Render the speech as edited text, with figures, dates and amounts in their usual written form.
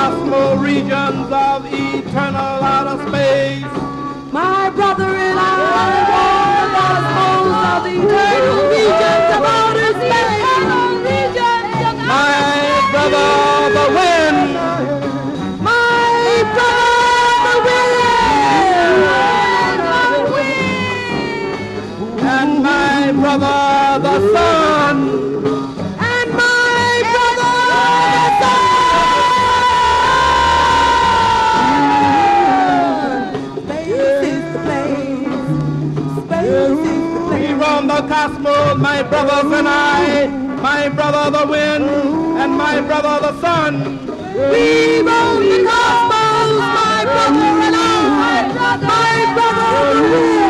cosmos regions of eternal outer space. My brother and I roam the cosmos of the eternal regions of outer space. My brother, the wind. My brother, the wind. And my brother, the sun. And my brother, the sun. Space is the place. Space is the place. We roam the cosmos, my brothers and I. My brother, the wind. And my brother, the sun. We roam the cosmos, my brother and I. My brother, the wind.